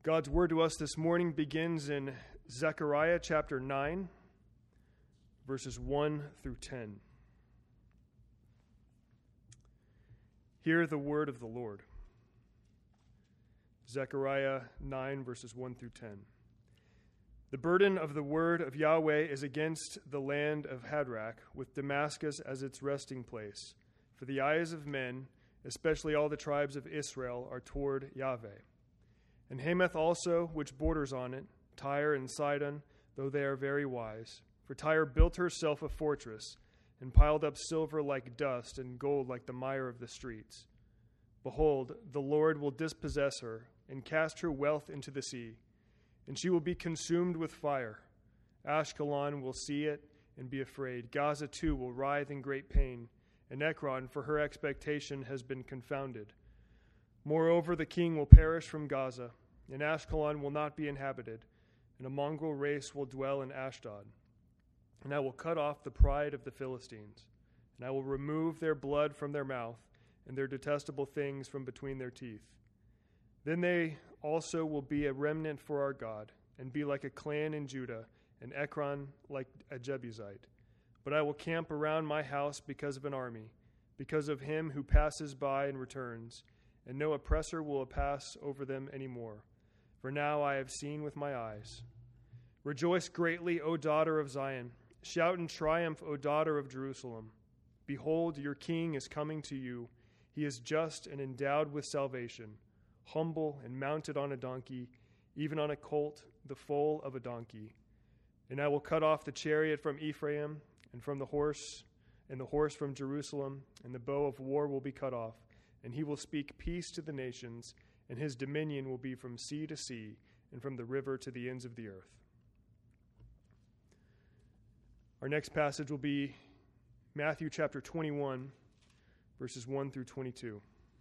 God's word to us this morning begins in Zechariah chapter 9, verses 1 through 10. Hear the word of the Lord. Zechariah 9, verses 1 through 10. The burden of the word of Yahweh is against the land of Hadrach, with Damascus as its resting place. For the eyes of men, especially all the tribes of Israel, are toward Yahweh. And Hamath also, which borders on it, Tyre and Sidon, though they are very wise. For Tyre built herself a fortress, and piled up silver like dust, and gold like the mire of the streets. Behold, the Lord will dispossess her, and cast her wealth into the sea, and she will be consumed with fire. Ashkelon will see it and be afraid. Gaza too will writhe in great pain, and Ekron, for her expectation, has been confounded. Moreover, the king will perish from Gaza, and Ashkelon will not be inhabited, and a mongrel race will dwell in Ashdod. And I will cut off the pride of the Philistines, and I will remove their blood from their mouth, and their detestable things from between their teeth. Then they also will be a remnant for our God, and be like a clan in Judah, and Ekron like a Jebusite. But I will camp around my house because of an army, because of him who passes by and returns, and no oppressor will pass over them any more. For now I have seen with my eyes. Rejoice greatly, O daughter of Zion. Shout in triumph, O daughter of Jerusalem. Behold, your king is coming to you. He is just and endowed with salvation, humble and mounted on a donkey, even on a colt, the foal of a donkey. And I will cut off the chariot from Ephraim, and the horse from Jerusalem, and the bow of war will be cut off. And he will speak peace to the nations, and his dominion will be from sea to sea, and from the river to the ends of the earth. Our next passage will be Matthew chapter 21, verses 1 through 22.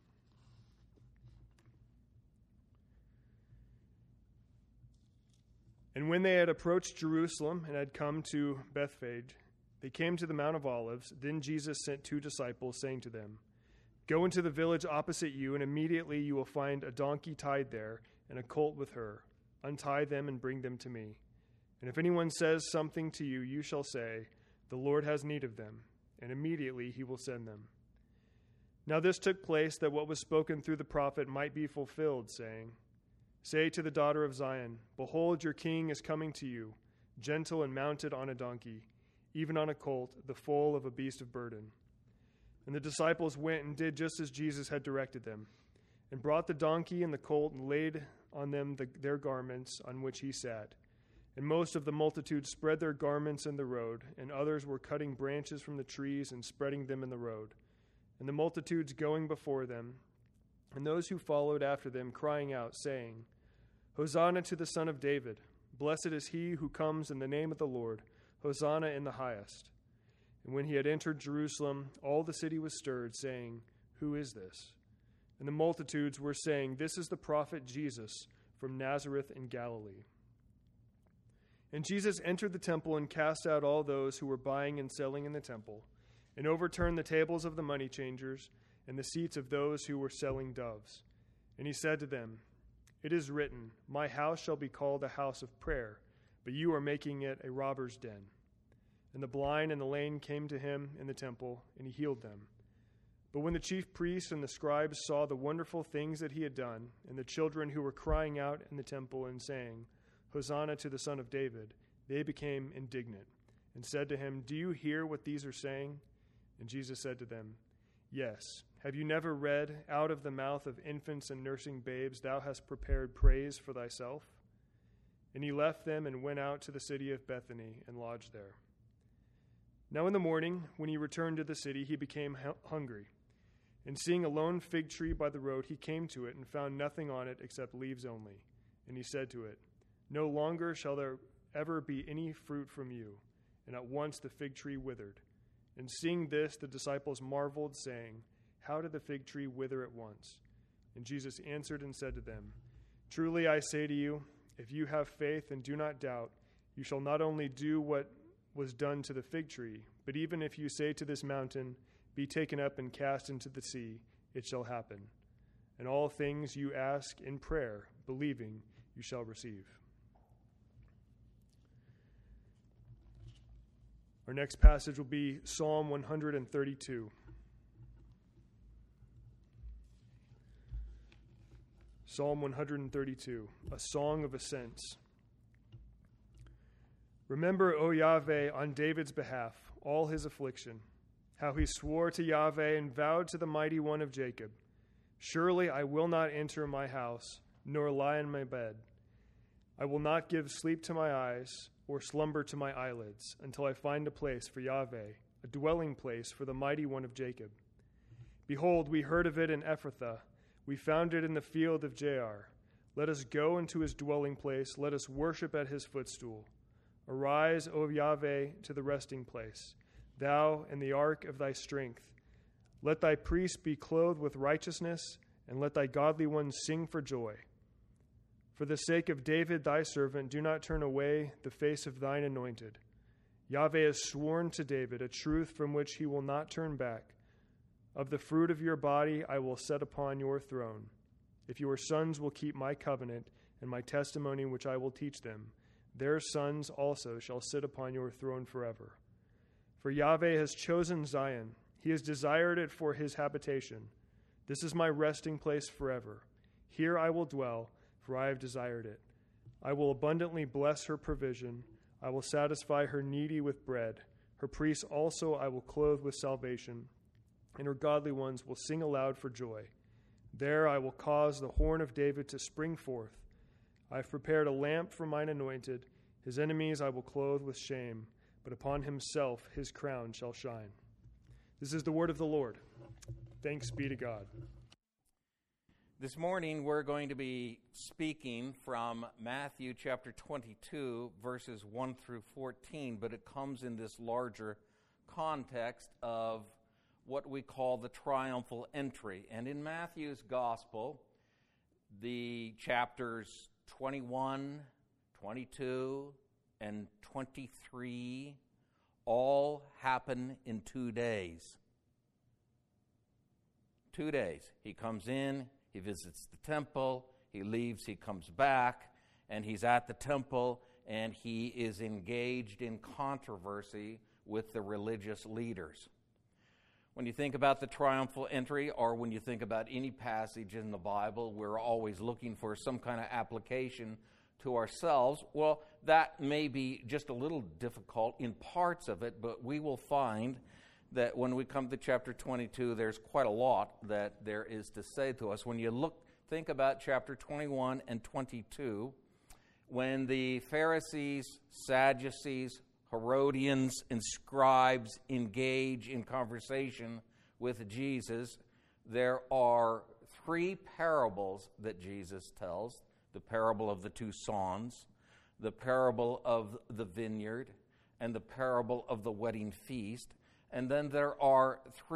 And when they had approached Jerusalem and had come to Bethphage, they came to the Mount of Olives. Then Jesus sent 2 disciples, saying to them, Go into the village opposite you, and immediately you will find a donkey tied there, and a colt with her. Untie them and bring them to me. And if anyone says something to you, you shall say, The Lord has need of them, and immediately he will send them. Now this took place that what was spoken through the prophet might be fulfilled, saying, Say to the daughter of Zion, Behold, your king is coming to you, gentle and mounted on a donkey, even on a colt, the foal of a beast of burden. And the disciples went and did just as Jesus had directed them, and brought the donkey and the colt and laid on them their garments on which he sat. And most of the multitude spread their garments in the road, and others were cutting branches from the trees and spreading them in the road. And the multitudes going before them, and those who followed after them, crying out, saying, Hosanna to the Son of David! Blessed is he who comes in the name of the Lord! Hosanna in the highest! And when he had entered Jerusalem, all the city was stirred, saying, Who is this? And the multitudes were saying, This is the prophet Jesus from Nazareth in Galilee. And Jesus entered the temple and cast out all those who were buying and selling in the temple, and overturned the tables of the money changers and the seats of those who were selling doves. And he said to them, It is written, My house shall be called a house of prayer, but you are making it a robber's den. And the blind and the lame came to him in the temple, and he healed them. But when the chief priests and the scribes saw the wonderful things that he had done, and the children who were crying out in the temple and saying, Hosanna to the Son of David, they became indignant, and said to him, Do you hear what these are saying? And Jesus said to them, Yes. Have you never read, Out of the mouth of infants and nursing babes thou hast prepared praise for thyself? And he left them and went out to the city of Bethany and lodged there. Now in the morning, when he returned to the city, he became hungry. And seeing a lone fig tree by the road, he came to it and found nothing on it except leaves only. And he said to it, No longer shall there ever be any fruit from you. And at once the fig tree withered. And seeing this, the disciples marveled, saying, How did the fig tree wither at once? And Jesus answered and said to them, Truly I say to you, if you have faith and do not doubt, you shall not only do what was done to the fig tree, but even if you say to this mountain, Be taken up and cast into the sea, it shall happen. And all things you ask in prayer, believing, you shall receive. Our next passage will be Psalm 132. Psalm 132, a song of ascents. Remember, O Yahweh, on David's behalf, all his affliction, how he swore to Yahweh and vowed to the Mighty One of Jacob, surely I will not enter my house, nor lie in my bed. I will not give sleep to my eyes, or slumber to my eyelids, until I find a place for Yahweh, a dwelling place for the Mighty One of Jacob. Behold, we heard of it in Ephrathah, we found it in the field of Jaar. Let us go into his dwelling place, let us worship at his footstool. Arise, O Yahweh, to the resting place, thou and the ark of thy strength. Let thy priests be clothed with righteousness, and let thy godly ones sing for joy. For the sake of David thy servant, do not turn away the face of thine anointed. Yahweh has sworn to David a truth from which he will not turn back. Of the fruit of your body I will set upon your throne. If your sons will keep my covenant and my testimony which I will teach them, their sons also shall sit upon your throne forever. For Yahweh has chosen Zion. He has desired it for his habitation. This is my resting place forever. Here I will dwell, for I have desired it. I will abundantly bless her provision. I will satisfy her needy with bread. Her priests also I will clothe with salvation, and her godly ones will sing aloud for joy. There I will cause the horn of David to spring forth. I have prepared a lamp for mine anointed. His enemies I will clothe with shame, but upon himself his crown shall shine. This is the word of the Lord. Thanks be to God. This morning we're going to be speaking from Matthew chapter 22, verses 1 through 14, but it comes in this larger context of what we call the triumphal entry. And in Matthew's gospel, the chapters 21, 22, and 23 all happen in 2 days. 2 days. He comes in, he visits the temple, he leaves, he comes back, and he's at the temple, and he is engaged in controversy with the religious leaders. When you think about the triumphal entry, or when you think about any passage in the Bible, we're always looking for some kind of application to ourselves. Well, that may be just a little difficult in parts of it, but we will find that when we come to chapter 22, there's quite a lot that there is to say to us. When you think about chapter 21 and 22, when the Pharisees, Sadducees, Herodians, and scribes engage in conversation with Jesus, there are 3 parables that Jesus tells: the parable of the 2 sons, the parable of the vineyard, and the parable of the wedding feast. And then there are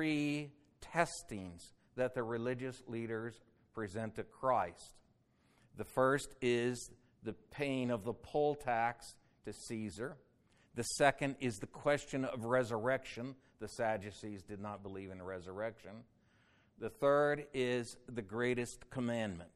3 testings that the religious leaders present to Christ. The first is the paying of the poll tax to Caesar. The second is the question of resurrection. The Sadducees did not believe in resurrection. The third is the greatest commandment.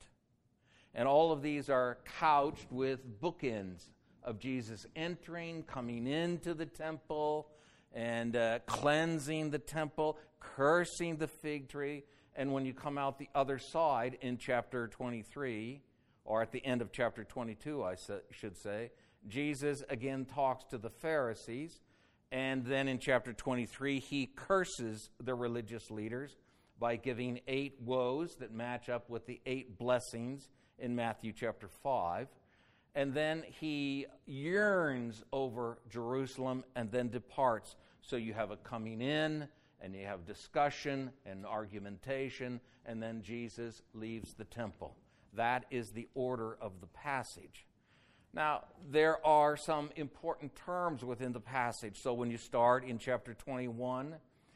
And all of these are couched with bookends of Jesus entering, coming into the temple, and cleansing the temple, cursing the fig tree. And when you come out the other side in chapter 23, or at the end of chapter 22, I should say, Jesus again talks to the Pharisees, and then in chapter 23, he curses the religious leaders by giving 8 woes that match up with the 8 blessings in Matthew chapter 5. And then he yearns over Jerusalem and then departs. So you have a coming in, and you have discussion and argumentation, and then Jesus leaves the temple. That is the order of the passage. Now, there are some important terms within the passage. So when you start in chapter 21,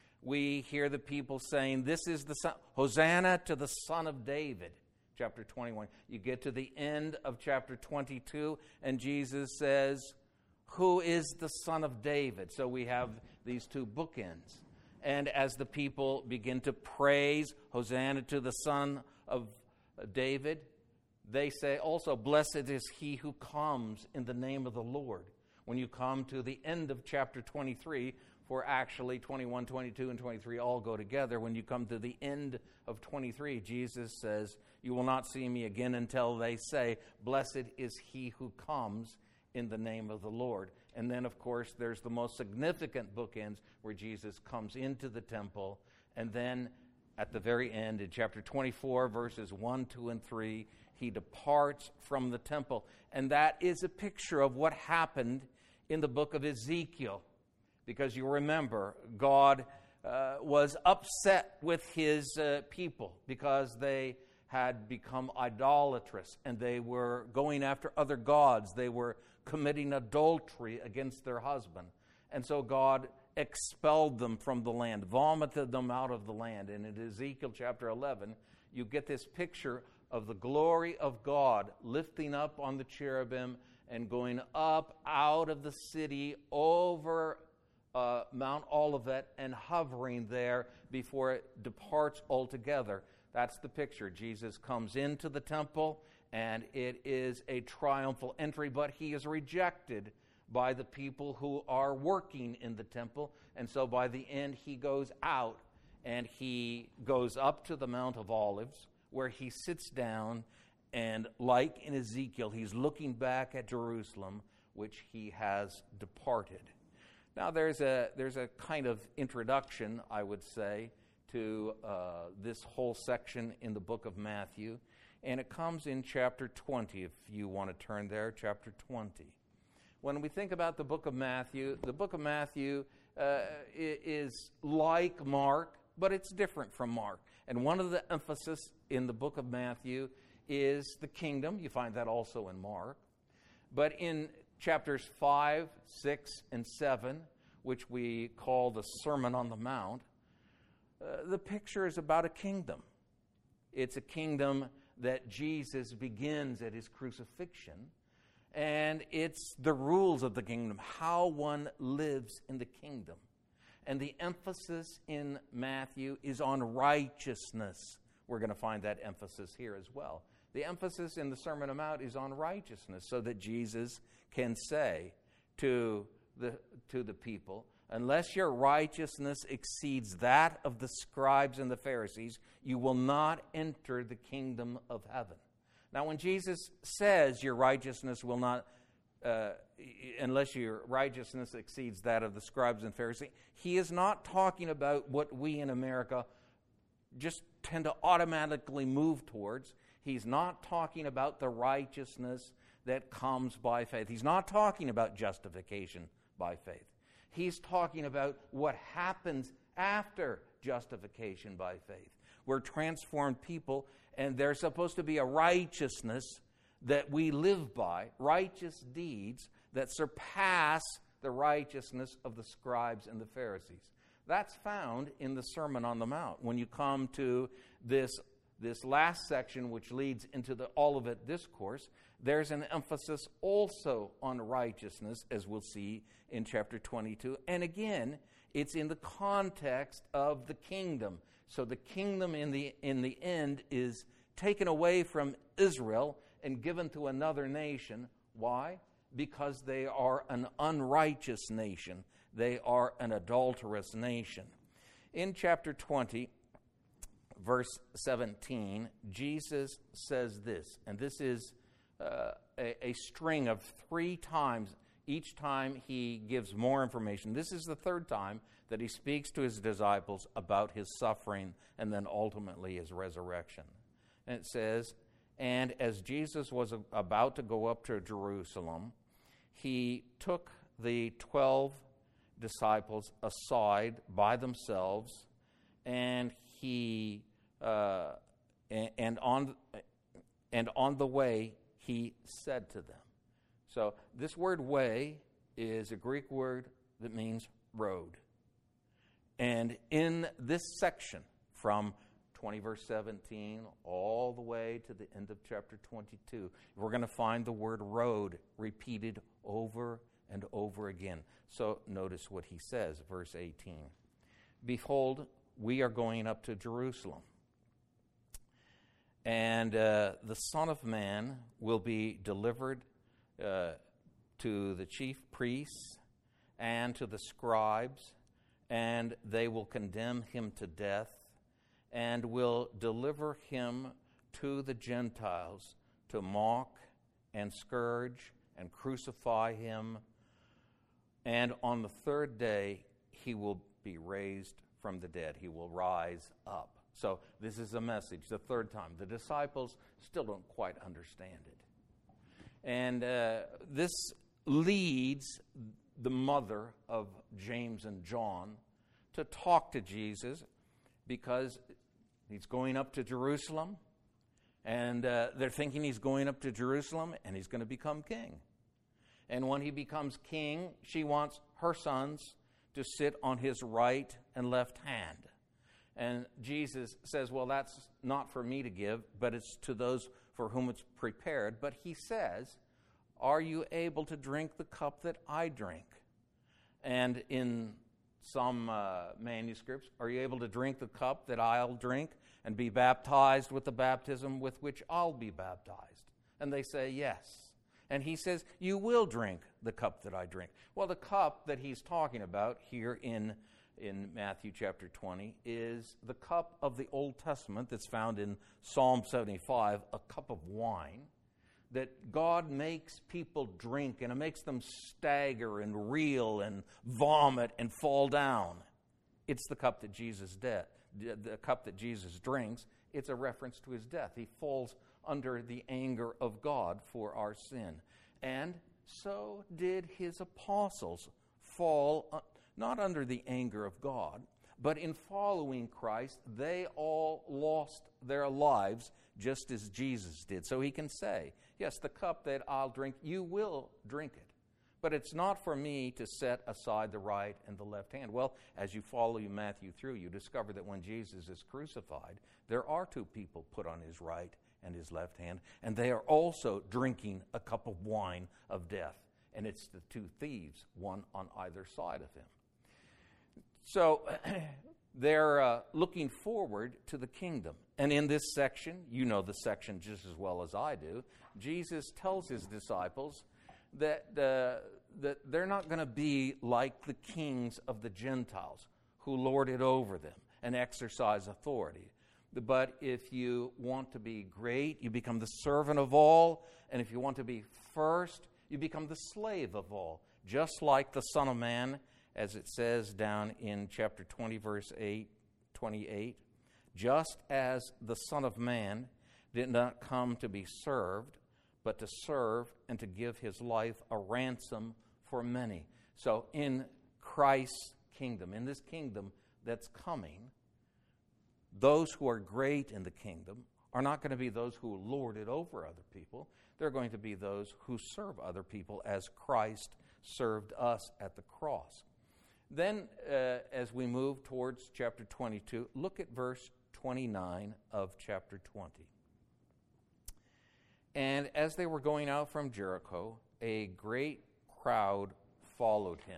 we hear the people saying, "This is the son, Hosanna to the Son of David." Chapter 21. You get to the end of chapter 22, and Jesus says, "Who is the Son of David?" So we have these 2 bookends. And as the people begin to praise Hosanna to the Son of David, They say also, blessed is he who comes in the name of the Lord. When you come to the end of chapter 23, for actually 21, 22, and 23 all go together. When you come to the end of 23, Jesus says, you will not see me again until they say, blessed is he who comes in the name of the Lord. And then, of course, there's the most significant bookends where Jesus comes into the temple. And then at the very end, in chapter 24, verses 1, 2, and 3, he departs from the temple. And that is a picture of what happened in the book of Ezekiel. Because you remember, God was upset with his people because they had become idolatrous and they were going after other gods. They were committing adultery against their husband. And so God expelled them from the land, vomited them out of the land. And in Ezekiel chapter 11, you get this picture of the glory of God lifting up on the cherubim and going up out of the city over Mount Olivet and hovering there before it departs altogether. That's the picture. Jesus comes into the temple, and it is a triumphal entry, but he is rejected by the people who are working in the temple. And so by the end, he goes out, and he goes up to the Mount of Olives, where he sits down, and like in Ezekiel, he's looking back at Jerusalem, which he has departed. Now, there's a kind of introduction, I would say, to this whole section in the book of Matthew, and it comes in chapter 20, if you want to turn there, chapter 20. When we think about the book of Matthew is like Mark, but it's different from Mark. And one of the emphasis in the book of Matthew is the kingdom. You find that also in Mark. But in chapters 5, 6, and 7, which we call the Sermon on the Mount, the picture is about a kingdom. It's a kingdom that Jesus begins at his crucifixion, and it's the rules of the kingdom, how one lives in the kingdom. And the emphasis in Matthew is on righteousness. We're going to find that emphasis here as well. The emphasis in the Sermon on the Mount is on righteousness, so that Jesus can say to the people, unless your righteousness exceeds that of the scribes and the Pharisees, you will not enter the kingdom of heaven. Now, when Jesus says your righteousness will not, unless your righteousness exceeds that of the scribes and Pharisees, he is not talking about what we in America just tend to automatically move towards. He's not talking about the righteousness that comes by faith. He's not talking about justification by faith. He's talking about what happens after justification by faith. We're transformed people, and there's supposed to be a righteousness that we live by, righteous deeds that surpass the righteousness of the scribes and the Pharisees. That's found in the Sermon on the Mount. When you come to this last section, which leads into the Olivet Discourse, there's an emphasis also on righteousness, as we'll see in chapter 22. And again, it's in the context of the kingdom. So the kingdom in the end is taken away from Israel and given to another nation. Why? Because they are an unrighteous nation. They are an adulterous nation. In chapter 20, verse 17, Jesus says this, and this is a string of 3 times. Each time he gives more information. This is the 3rd time that he speaks to his disciples about his suffering and then ultimately his resurrection. And it says, and as Jesus was about to go up to Jerusalem, he took the 12 disciples aside by themselves, and he and on the way he said to them. So this word way is a Greek word that means road. And in this section, from 20 verse 17 all the way to the end of chapter 22, we're going to find the word road repeated over and over again. So notice what he says, verse 18. Behold, we are going up to Jerusalem, And the Son of Man will be delivered to the chief priests and to the scribes, and they will condemn him to death and will deliver him to the Gentiles to mock and scourge and crucify him. And on the third day, he will be raised from the dead. He will rise up. So this is a message, the third time. The disciples still don't quite understand it. And this leads the mother of James and John to talk to Jesus because he's going up to Jerusalem. And they're thinking he's going up to Jerusalem and he's going to become king. And when he becomes king, she wants her sons to sit on his right and left hand. And Jesus says, well, that's not for me to give, but it's to those for whom it's prepared. But he says, are you able to drink the cup that I drink? And in some manuscripts, are you able to drink the cup that I'll drink and be baptized with the baptism with which I'll be baptized? And they say, yes. And he says, you will drink the cup that I drink. Well, the cup that he's talking about here in Matthew chapter 20 is the cup of the Old Testament that's found in Psalm 75, a cup of wine that God makes people drink, and it makes them stagger and reel and vomit and fall down. It's the cup that Jesus the cup that Jesus drinks. It's a reference to his death. He falls under the anger of God for our sin. And so did his apostles fall not under the anger of God, but in following Christ, they all lost their lives just as Jesus did. So he can say, yes, the cup that I'll drink, you will drink it. But it's not for me to set aside the right and the left hand. Well, as you follow Matthew through, you discover that when Jesus is crucified, there are two people put on his right and his left hand, and they are also drinking a cup of wine of death. And it's the two thieves, one on either side of him. So they're looking forward to the kingdom. And in this section, you know the section just as well as I do, Jesus tells his disciples that they're not going to be like the kings of the Gentiles who lord it over them and exercise authority. But if you want to be great, you become the servant of all. And if you want to be first, you become the slave of all. Just like the Son of Man, as it says down in chapter 20, verse 28, just as the Son of Man did not come to be served, but to serve and to give his life a ransom for many. So in Christ's kingdom, in this kingdom that's coming, those who are great in the kingdom are not going to be those who lord it over other people. They're going to be those who serve other people as Christ served us at the cross. Then, as we move towards chapter 22, look at verse 29 of chapter 20. And as they were going out from Jericho, a great crowd followed him.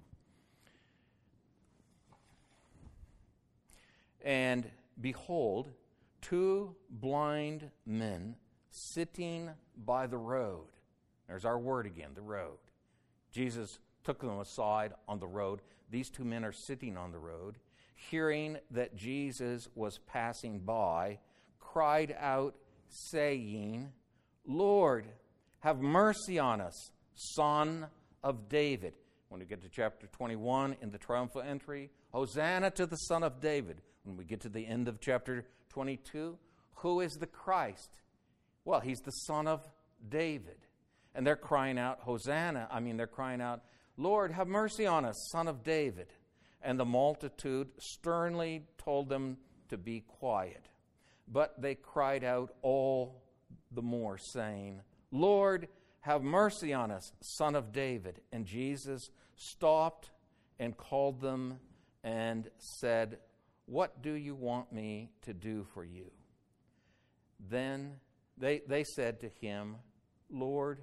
And behold, two blind men sitting by the road. There's our word again, the road. Jesus took them aside on the road. These two men are sitting on the road, hearing that Jesus was passing by, cried out, saying, Lord, have mercy on us, Son of David. When we get to chapter 21 in the triumphal entry, Hosanna to the Son of David. When we get to the end of chapter 22, who is the Christ? Well, he's the Son of David. And they're crying out, Hosanna. They're crying out, Lord, have mercy on us, Son of David. And the multitude sternly told them to be quiet. But they cried out all the more, saying, Lord, have mercy on us, Son of David. And Jesus stopped and called them and said, what do you want me to do for you? Then they said to him, Lord,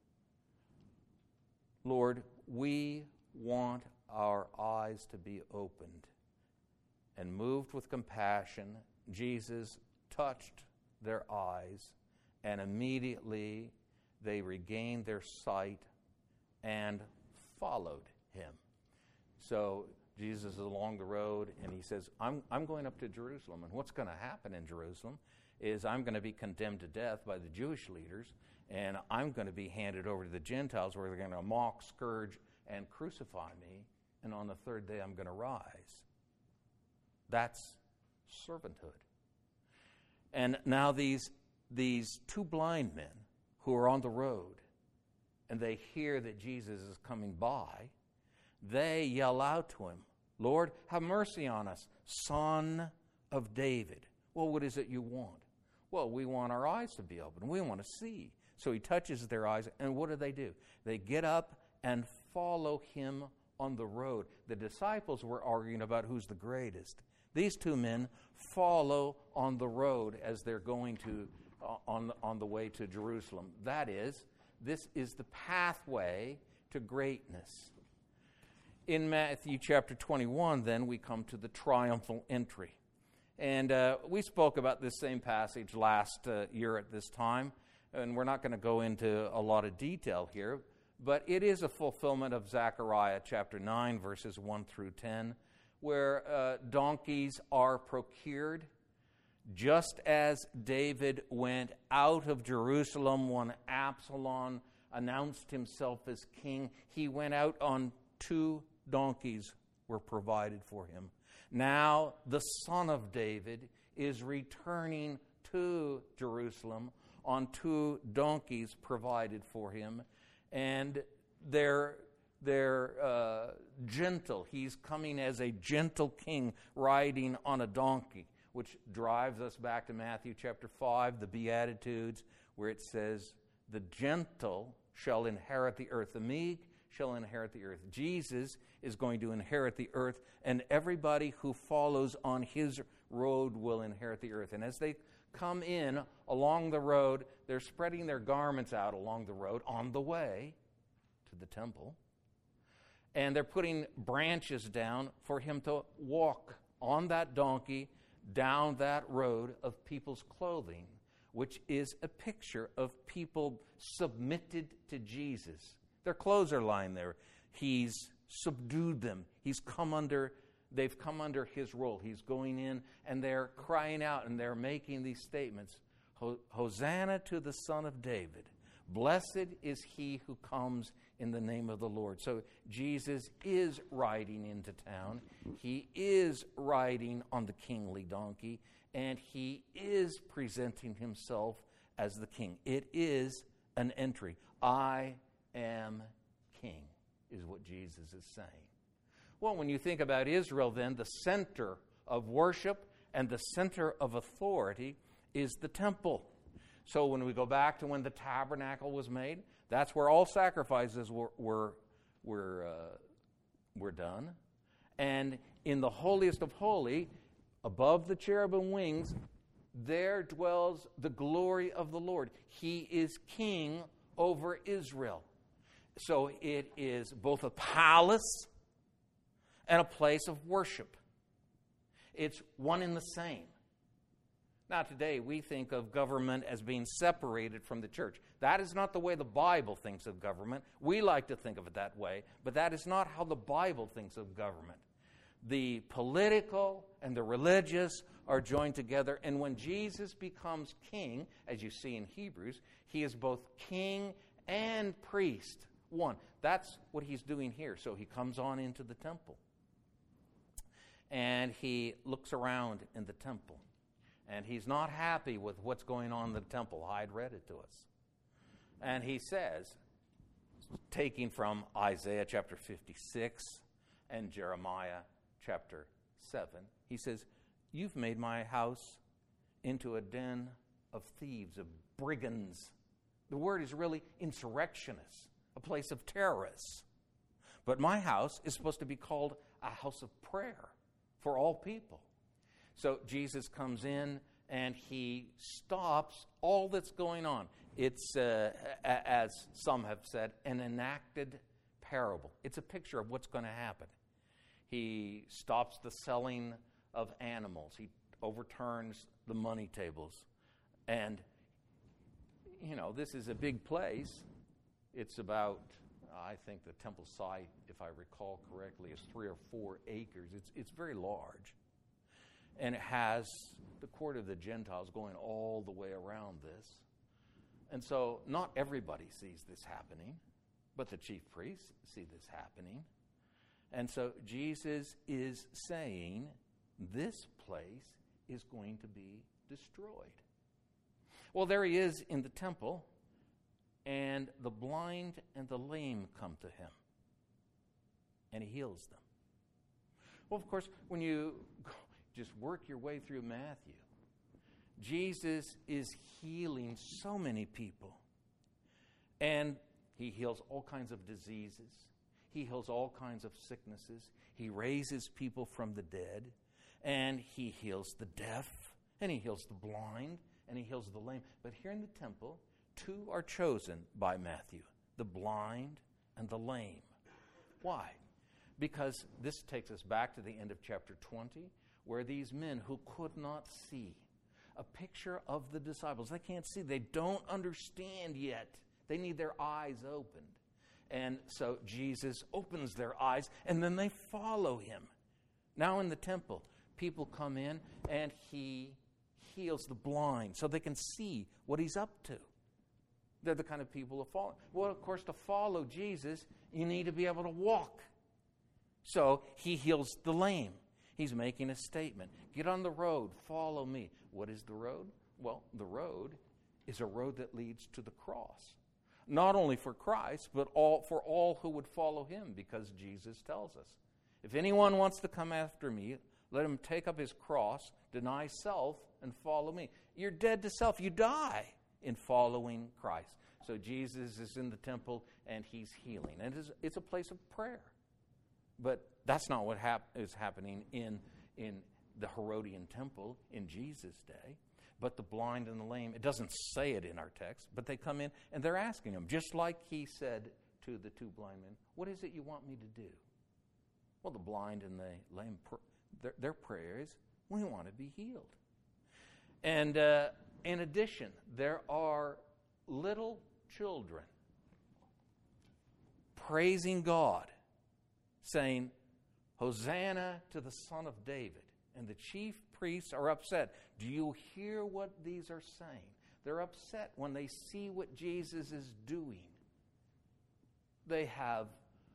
we want our eyes to be opened. And moved with compassion, Jesus touched their eyes, and immediately they regained their sight and followed him. So Jesus is along the road, and he says, I'm going up to Jerusalem, and what's going to happen in Jerusalem is I'm going to be condemned to death by the Jewish leaders, and I'm going to be handed over to the Gentiles where they're going to mock, scourge, and crucify me, and on the third day I'm going to rise. That's servanthood. And now these two blind men who are on the road, and they hear that Jesus is coming by, they yell out to him, Lord, have mercy on us, Son of David. Well, what is it you want? Well, we want our eyes to be open. We want to see. So he touches their eyes, and what do? They get up and follow him on the road. The disciples were arguing about who's the greatest. These two men follow on the road as they're going to on the way to Jerusalem. That is, this is the pathway to greatness. In Matthew chapter 21, then, we come to the triumphal entry. And we spoke about this same passage last year at this time, and we're not going to go into a lot of detail here, but it is a fulfillment of Zechariah chapter 9, verses 1 through 10, where donkeys are procured. Just as David went out of Jerusalem when Absalom announced himself as king, he went out on 2 donkeys were provided for him. Now the Son of David is returning to Jerusalem on 2 donkeys provided for him, and they're gentle. He's coming as a gentle king riding on a donkey, which drives us back to Matthew chapter 5, the Beatitudes, where it says, the gentle shall inherit the earth, the meek shall inherit the earth. Jesus is going to inherit the earth, and everybody who follows on his road will inherit the earth. And as they come in along the road, they're spreading their garments out along the road on the way to the temple. And they're putting branches down for him to walk on that donkey down that road of people's clothing, which is a picture of people submitted to Jesus. Their clothes are lying there. He's subdued them. They've come under his rule. He's going in, and they're crying out, and they're making these statements. Hosanna to the Son of David. Blessed is he who comes in the name of the Lord. So Jesus is riding into town. He is riding on the kingly donkey, and he is presenting himself as the king. It is an entry. I am king, is what Jesus is saying. Well, when you think about Israel, then, the center of worship and the center of authority is the temple. So when we go back to when the tabernacle was made, that's where all sacrifices were done. And in the holiest of holy, above the cherubim wings, there dwells the glory of the Lord. He is king over Israel. So it is both a palace and a place of worship. It's one and the same. Now, today we think of government as being separated from the church. That is not the way the Bible thinks of government. We like to think of it that way, but that is not how the Bible thinks of government. The political and the religious are joined together, and when Jesus becomes king, as you see in Hebrews, he is both king and priest. One. That's what he's doing here. So he comes on into the temple, and he looks around in the temple. And he's not happy with what's going on in the temple. Hyde read it to us. And he says, taking from Isaiah chapter 56 and Jeremiah chapter 7, he says, you've made my house into a den of thieves, of brigands. The word is really insurrectionists, a place of terrorists. But my house is supposed to be called a house of prayer for all people. So Jesus comes in and he stops all that's going on. It's, as some have said, an enacted parable. It's a picture of what's going to happen. He stops the selling of animals. He overturns the money tables. And, this is a big place. It's about, I think the temple site, if I recall correctly, is 3 or 4 acres. It's very large. And it has the court of the Gentiles going all the way around this. And so not everybody sees this happening, but the chief priests see this happening. And so Jesus is saying this place is going to be destroyed. Well, there he is in the temple, and the blind and the lame come to him, and he heals them. Well, of course, when you just work your way through Matthew, Jesus is healing so many people, and he heals all kinds of diseases. He heals all kinds of sicknesses. He raises people from the dead, and he heals the deaf, and he heals the blind, and he heals the lame. But here in the temple, 2 are chosen by Matthew, the blind and the lame. Why? Because this takes us back to the end of chapter 20, where these men who could not see, a picture of the disciples. They can't see. They don't understand yet. They need their eyes opened. And so Jesus opens their eyes, and then they follow him. Now in the temple, people come in, and he heals the blind so they can see what he's up to. They're the kind of people who follow. Well, of course, to follow Jesus, you need to be able to walk. So he heals the lame. He's making a statement. Get on the road, follow me. What is the road? Well, the road is a road that leads to the cross. Not only for Christ, but for all who would follow him, because Jesus tells us, if anyone wants to come after me, let him take up his cross, deny self, and follow me. You're dead to self. You die in following Christ. So Jesus is in the temple, and he's healing. And it's a place of prayer. But that's not what is happening in the Herodian temple in Jesus' day. But the blind and the lame, it doesn't say it in our text, but they come in and they're asking him, just like he said to the 2 blind men, what is it you want me to do? Well, the blind and the lame, their prayer is, we want to be healed. And in addition, there are little children praising God, saying, Hosanna to the Son of David. And the chief priests are upset. Do you hear what these are saying? They're upset when they see what Jesus is doing. They have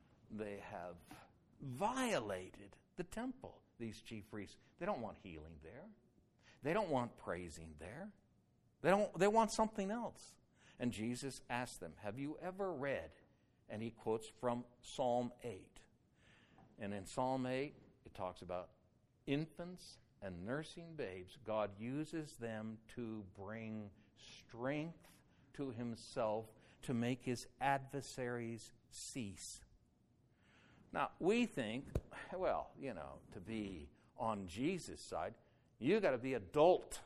violated the temple, these chief priests. They don't want healing there. They don't want praising there. They want something else. And Jesus asked them, have you ever read? And he quotes from Psalm 8. And in Psalm 8, it talks about infants and nursing babes. God uses them to bring strength to himself, to make his adversaries cease. Now, we think, well, to be on Jesus' side, you got to be adult.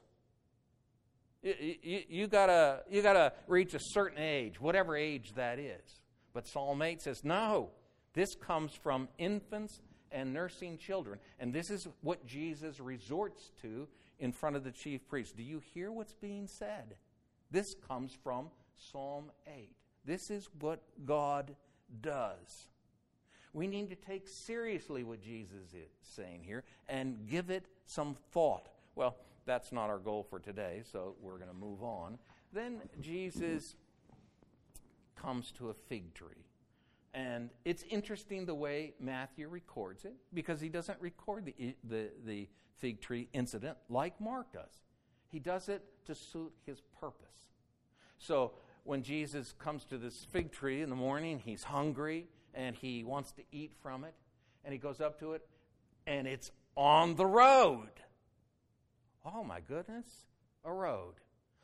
You gotta reach a certain age, whatever age that is. But Psalm 8 says, no, this comes from infants and nursing children. And this is what Jesus resorts to in front of the chief priests. Do you hear what's being said? This comes from Psalm 8. This is what God does. We need to take seriously what Jesus is saying here and give it some thought. Well, that's not our goal for today, so we're going to move on. Then Jesus comes to a fig tree. And it's interesting the way Matthew records it, because he doesn't record the fig tree incident like Mark does. He does it to suit his purpose. So when Jesus comes to this fig tree in the morning, he's hungry and he wants to eat from it. And he goes up to it, and it's on the road. Oh my goodness, a road.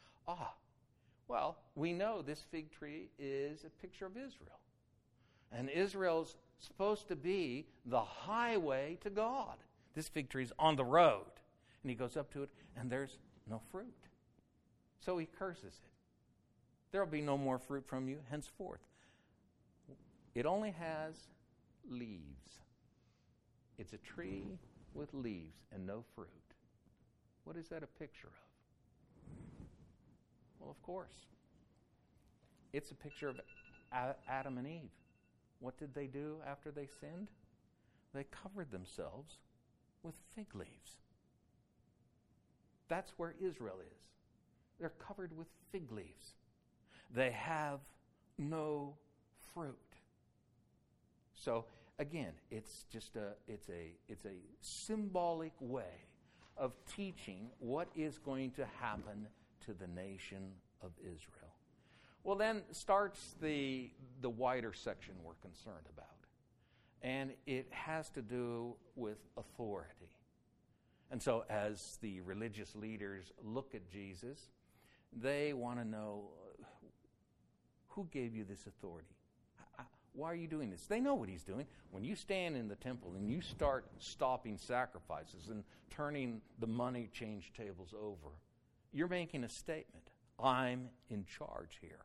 Well, we know this fig tree is a picture of Israel. And Israel's supposed to be the highway to God. This fig tree is on the road. And he goes up to it, and there's no fruit. So he curses it. There will be no more fruit from you henceforth. It only has leaves. It's a tree with leaves and no fruit. What is that a picture of? Well, of course. It's a picture of Adam and Eve. What did they do after they sinned? They covered themselves with fig leaves. That's where Israel is. They're covered with fig leaves. They have no fruit. So again, it's a symbolic way of teaching what is going to happen to the nation of Israel. Well, then starts the wider section we're concerned about. And it has to do with authority. And so as the religious leaders look at Jesus, they want to know, who gave you this authority? Why are you doing this? They know what he's doing. When you stand in the temple and you start stopping sacrifices and turning the money change tables over, you're making a statement. I'm in charge here.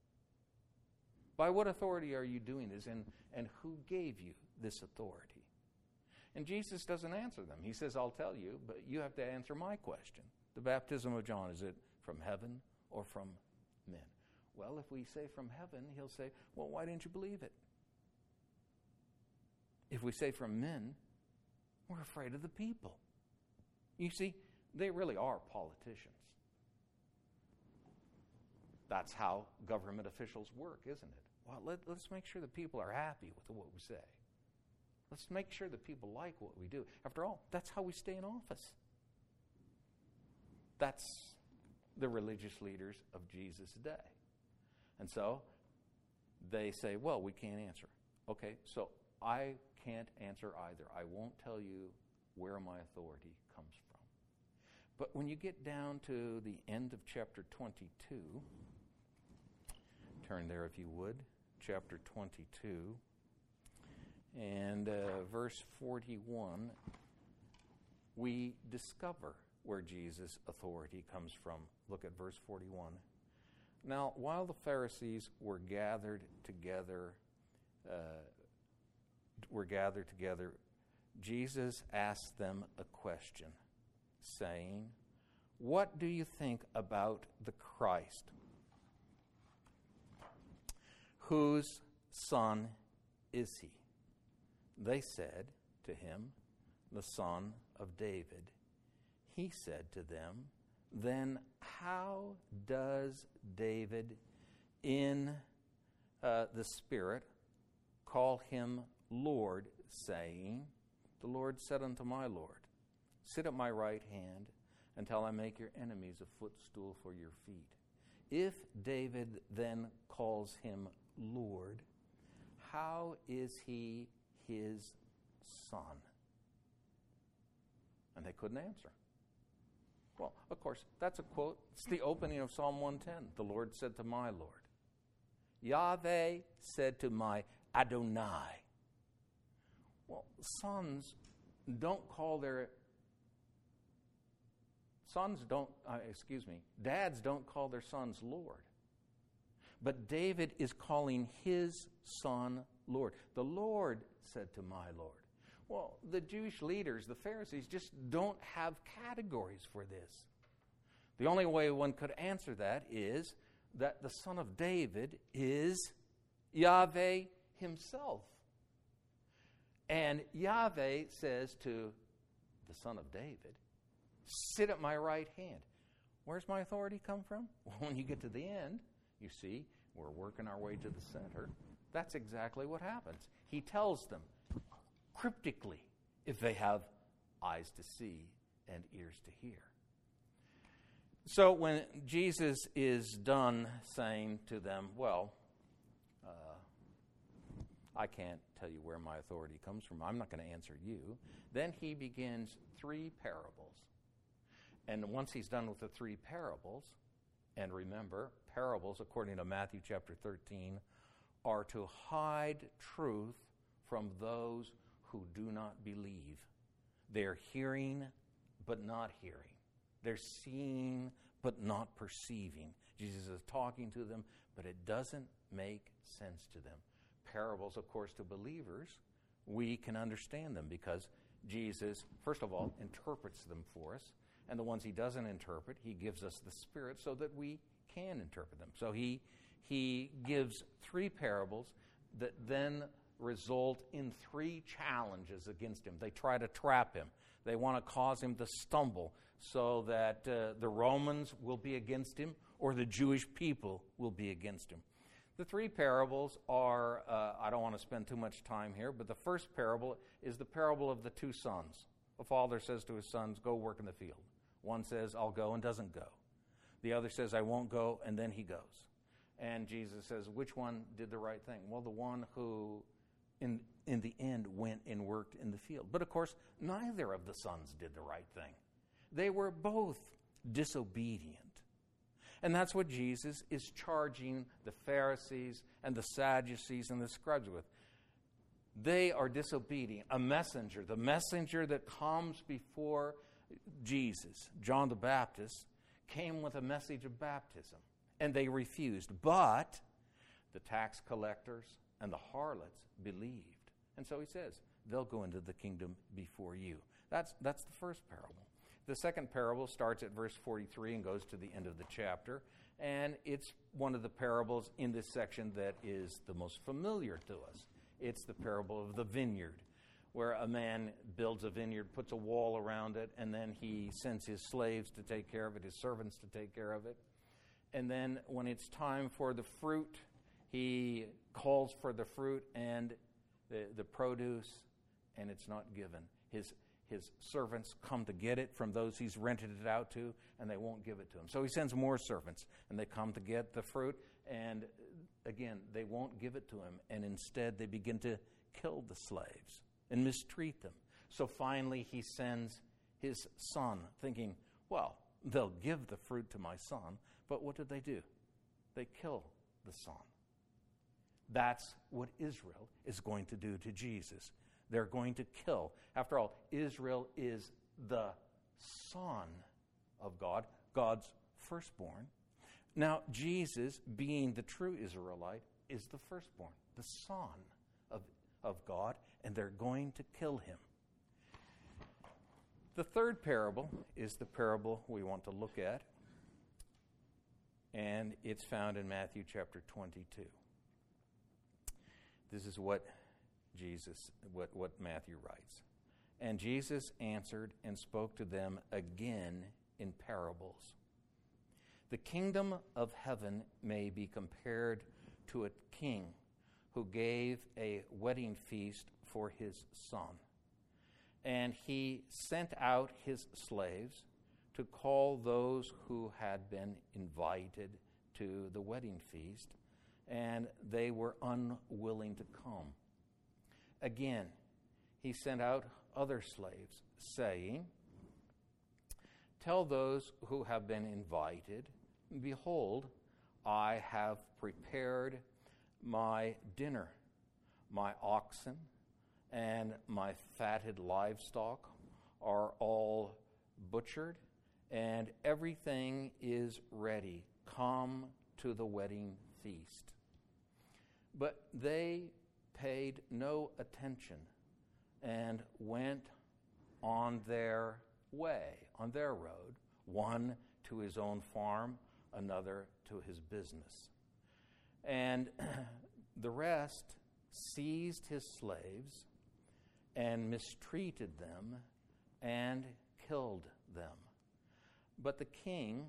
By what authority are you doing this, and who gave you this authority? And Jesus doesn't answer them. He says, I'll tell you, but you have to answer my question. The baptism of John, is it from heaven or from men? Well, if we say from heaven, he'll say, well, why didn't you believe it? If we say from men, we're afraid of the people. You see, they really are politicians. That's how government officials work, isn't it? Well, let's make sure the people are happy with what we say. Let's make sure the people like what we do. After all, that's how we stay in office. That's the religious leaders of Jesus' day. And so they say, well, we can't answer. Okay, so I can't answer either. I won't tell you where my authority comes from. But when you get down to the end of chapter 22, turn there if you would, chapter 22, and verse 41, we discover where Jesus' authority comes from. Look at verse 41. Now, while the Pharisees were gathered together, Jesus asked them a question, saying, "What do you think about the Christ? Whose son is he?" They said to him, "The son of David." He said to them, "Then how does David in the Spirit call him Lord, saying, 'The Lord said unto my Lord, sit at my right hand until I make your enemies a footstool for your feet'? If David then calls him Lord, how is he his son?" And they couldn't answer. Well, of course, that's a quote. It's the opening of Psalm 110. The Lord said to my Lord. Yahweh said to my Adonai. Well, dads don't call their sons Lord. But David is calling his son Lord. The Lord said to my Lord. Well, the Jewish leaders, the Pharisees, just don't have categories for this. The only way one could answer that is that the son of David is Yahweh himself. And Yahweh says to the son of David, "Sit at my right hand." Where's my authority come from? Well, when you get to the end, you see, we're working our way to the center. That's exactly what happens. He tells them cryptically, if they have eyes to see and ears to hear. So when Jesus is done saying to them, well, I can't tell you where my authority comes from, I'm not going to answer you, then he begins 3 parables. And once he's done with the 3 parables, and remember, parables, according to Matthew chapter 13, are to hide truth from those who do not believe. They're hearing, but not hearing. They're seeing, but not perceiving. Jesus is talking to them, but it doesn't make sense to them. Parables, of course, to believers, we can understand them because Jesus, first of all, interprets them for us. And the ones he doesn't interpret, he gives us the Spirit so that we can interpret them. So he gives 3 parables that then result in 3 challenges against him. They try to trap him. They want to cause him to stumble so that the Romans will be against him or the Jewish people will be against him. The 3 parables are, I don't want to spend too much time here, but the first parable is the parable of the 2 sons. A father says to his sons, go work in the field. One says, I'll go, and doesn't go. The other says, I won't go, and then he goes. And Jesus says, which one did the right thing? Well, the one who in the end went and worked in the field. But of course, neither of the sons did the right thing. They were both disobedient. And that's what Jesus is charging the Pharisees and the Sadducees and the scribes with. They are disobedient. A messenger, the messenger that comes before Jesus, John the Baptist, came with a message of baptism, and they refused. But the tax collectors and the harlots believed. And so he says, they'll go into the kingdom before you. That's the first parable. The second parable starts at verse 43 and goes to the end of the chapter, and it's one of the parables in this section that is the most familiar to us. It's the parable of the vineyard, where a man builds a vineyard, puts a wall around it, and then he sends his slaves to take care of it, his servants to take care of it. And then when it's time for the fruit, he calls for the fruit and the produce, and it's not given. His servants come to get it from those he's rented it out to, and they won't give it to him. So he sends more servants, and they come to get the fruit, and again, they won't give it to him, and instead they begin to kill the slaves and mistreat them. So finally he sends his son, thinking, well, they'll give the fruit to my son, but what do? They kill the son. That's what Israel is going to do to Jesus. They're going to kill. After all, Israel is the son of God, God's firstborn. Now, Jesus, being the true Israelite, is the firstborn, the son of God, and they're going to kill him. The third parable is the parable we want to look at, and it's found in Matthew chapter 22. This is what Matthew writes. And Jesus answered and spoke to them again in parables. The kingdom of heaven may be compared to a king who gave a wedding feast for his son. And he sent out his slaves to call those who had been invited to the wedding feast, and they were unwilling to come. Again, he sent out other slaves, saying, tell those who have been invited, behold, I have prepared my dinner. My oxen and my fatted livestock are all butchered, and everything is ready. Come to the wedding feast. But they paid no attention and went on their way, on their road, one to his own farm, another to his business. And the rest seized his slaves and mistreated them and killed them. But the king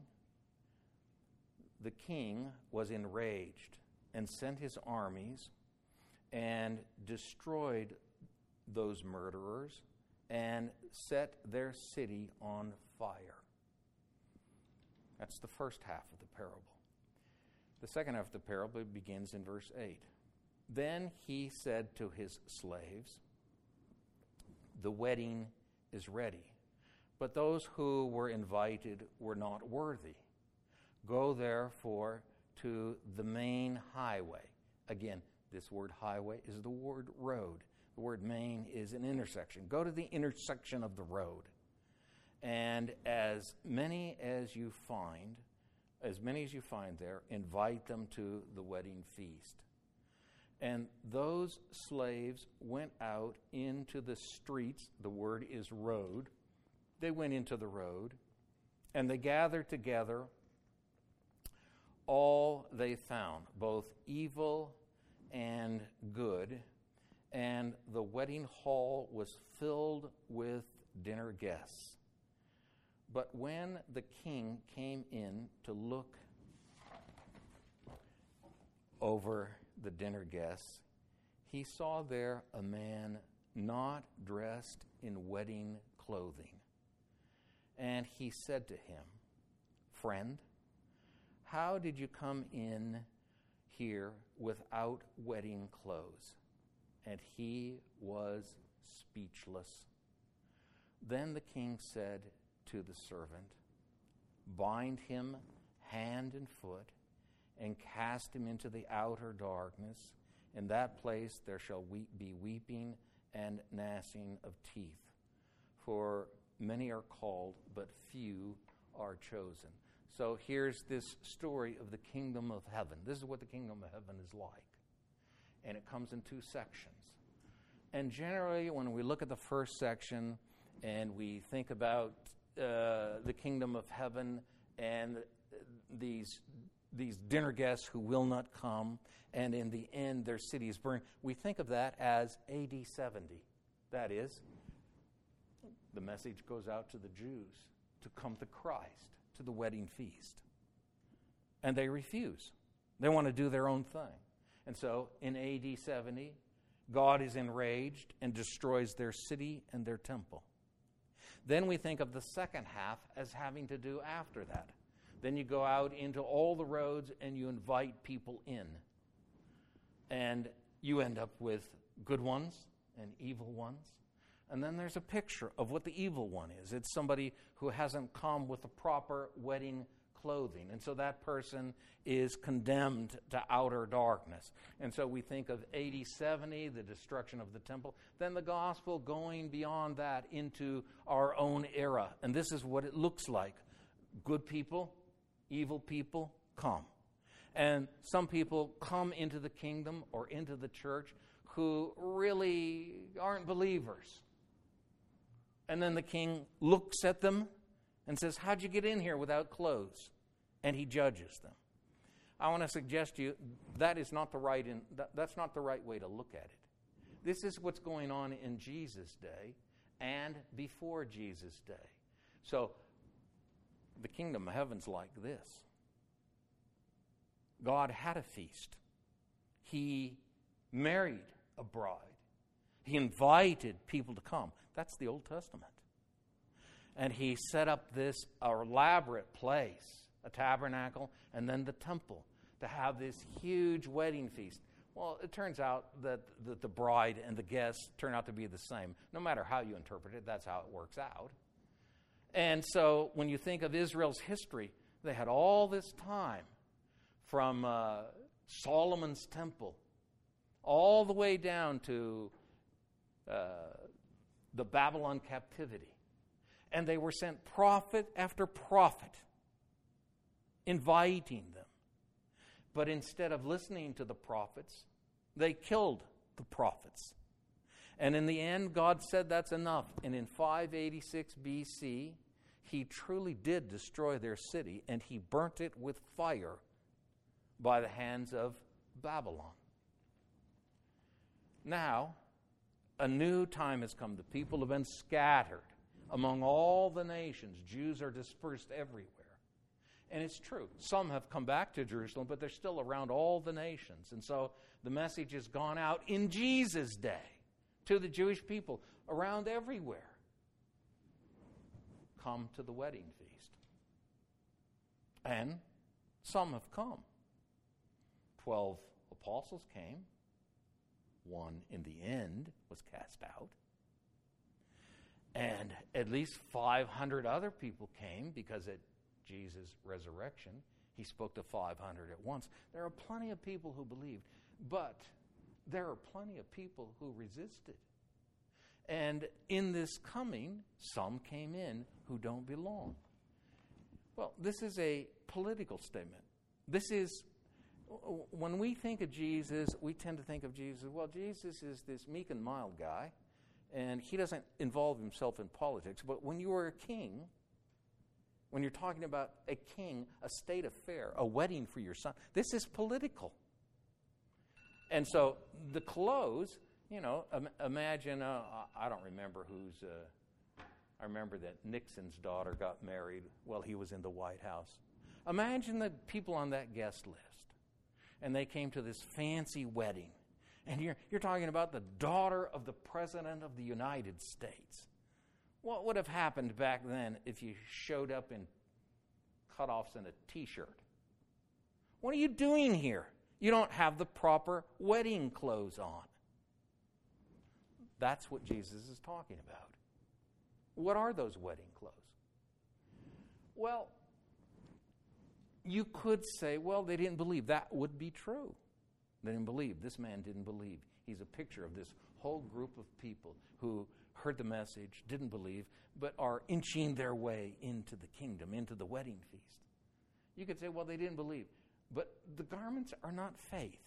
was enraged and sent his armies and destroyed those murderers and set their city on fire. That's the first half of the parable. The second half of the parable begins in verse 8. Then he said to his slaves, the wedding is ready, but those who were invited were not worthy. Go therefore to the main highway. Again, this word highway is the word road. The word main is an intersection. Go to the intersection of the road. And as many as you find there, invite them to the wedding feast. And those slaves went out into the streets. The word is road. They went into the road, and they gathered together all they found, both evil and good, and the wedding hall was filled with dinner guests. But when the king came in to look over the dinner guests, he saw there a man not dressed in wedding clothing. And he said to him, "Friend, how did you come in here without wedding clothes?" And he was speechless. Then the king said to the servant, "Bind him hand and foot, and cast him into the outer darkness. In that place there shall be weeping and gnashing of teeth. For many are called, but few are chosen." So here's this story of the kingdom of heaven. This is what the kingdom of heaven is like. And it comes in two sections. And generally, when we look at the first section and we think about the kingdom of heaven and these dinner guests who will not come, and in the end their city is burned, we think of that as AD 70. That is, the message goes out to the Jews to come to Christ, to the wedding feast. And they refuse. They want to do their own thing. And so in AD 70, God is enraged and destroys their city and their temple. Then we think of the second half as having to do after that. Then you go out into all the roads and you invite people in. And you end up with good ones and evil ones. And then there's a picture of what the evil one is. It's somebody who hasn't come with the proper wedding clothing. And so that person is condemned to outer darkness. And so we think of AD 70, the destruction of the temple. Then the gospel going beyond that into our own era. And this is what it looks like. Good people, evil people, come. And some people come into the kingdom or into the church who really aren't believers. And then the king looks at them and says, "How'd you get in here without clothes?" And he judges them. I want to suggest to you that's not the right way to look at it. This is what's going on in Jesus' day and before Jesus' day. So the kingdom of heaven's like this. God had a feast. He married a bride. He invited people to come. That's the Old Testament. And he set up this elaborate place, a tabernacle, and then the temple, to have this huge wedding feast. Well, it turns out that the bride and the guests turn out to be the same. No matter how you interpret it, that's how it works out. And so when you think of Israel's history, they had all this time from Solomon's temple all the way down to the Babylon captivity. And they were sent prophet after prophet, inviting them. But instead of listening to the prophets, they killed the prophets. And in the end, God said that's enough. And in 586 BC, he truly did destroy their city, and he burnt it with fire by the hands of Babylon. Now, a new time has come. The people have been scattered among all the nations. Jews are dispersed everywhere. And it's true. Some have come back to Jerusalem, but they're still around all the nations. And so the message has gone out in Jesus' day to the Jewish people around everywhere. Come to the wedding feast. And some have come. 12 apostles came. One, in the end, was cast out. And at least 500 other people came, because at Jesus' resurrection, he spoke to 500 at once. There are plenty of people who believed, but there are plenty of people who resisted. And in this coming, some came in who don't belong. Well, this is a political statement. This is, when we think of Jesus, we tend to think of Jesus, well, Jesus is this meek and mild guy, and he doesn't involve himself in politics. But when you are a king, When you're talking about a king, a state affair, a wedding for your son, this is political. And so the clothes, imagine, I don't remember I remember that Nixon's daughter got married while he was in the White House. Imagine the people on that guest list. And they came to this fancy wedding. And you're talking about the daughter of the President of the United States. What would have happened back then if you showed up in cutoffs and a T-shirt? What are you doing here? You don't have the proper wedding clothes on. That's what Jesus is talking about. What are those wedding clothes? Well, you could say, well, they didn't believe. That would be true. They didn't believe. This man didn't believe. He's a picture of this whole group of people who heard the message, didn't believe, but are inching their way into the kingdom, into the wedding feast. You could say, well, they didn't believe. But the garments are not faith.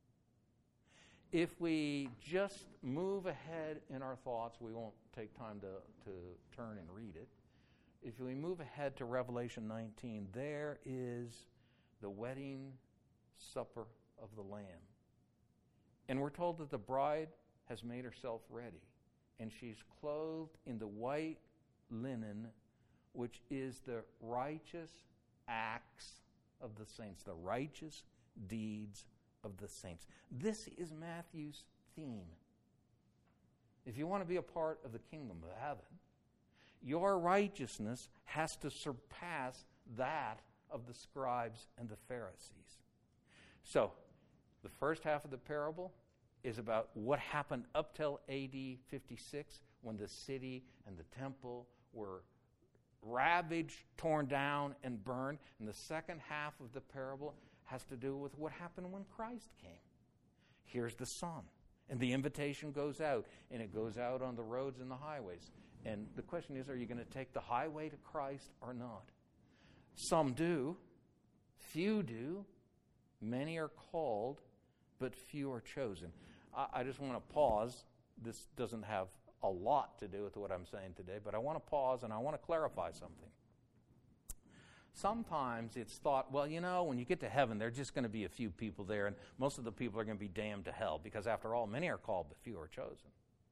If we just move ahead in our thoughts, we won't take time to turn and read it. If we move ahead to Revelation 19, there is the wedding supper of the Lamb. And we're told that the bride has made herself ready. And she's clothed in the white linen, which is the righteous acts of the saints, the righteous deeds of the saints. This is Matthew's theme. If you want to be a part of the kingdom of heaven, your righteousness has to surpass that of the scribes and the Pharisees. So, the first half of the parable is about what happened up till AD 56 when the city and the temple were ravaged, torn down, and burned. And the second half of the parable has to do with what happened when Christ came. Here's the Son. And the invitation goes out, and it goes out on the roads and the highways. And the question is, are you going to take the highway to Christ or not? Some do. Few do. Many are called, but few are chosen. I just want to pause. This doesn't have a lot to do with what I'm saying today, but I want to pause and I want to clarify something. Sometimes it's thought, well, when you get to heaven, there are just going to be a few people there, and most of the people are going to be damned to hell, because after all, many are called, but few are chosen.